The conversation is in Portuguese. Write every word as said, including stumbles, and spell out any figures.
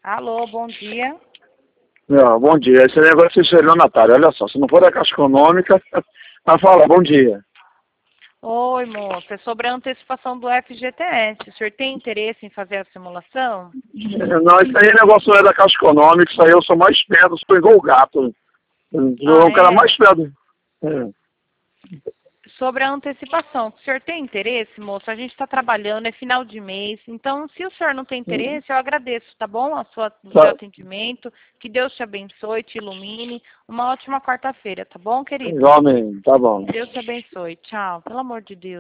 Alô, bom dia. Não, bom dia. Esse negócio de estelionatário, olha só, se não for da Caixa Econômica, mas fala, bom dia. Oi, moça, é sobre a antecipação do F G T S. O senhor tem interesse em fazer a simulação? Não, isso aí negócio não é da Caixa Econômica, isso aí eu sou mais esperto, eu sou igual o gato. Eu sou Ah, um cara é? mais esperto. É. Sobre a antecipação. O senhor tem interesse, moça? A gente está trabalhando, é final de mês. Então, se o senhor não tem interesse, eu agradeço, tá bom? A sua, o seu Tá, atendimento. Que Deus te abençoe, te ilumine. Uma ótima quarta-feira, tá bom, querido? igualmente, tá bom. Deus te abençoe. Tchau. Pelo amor de Deus.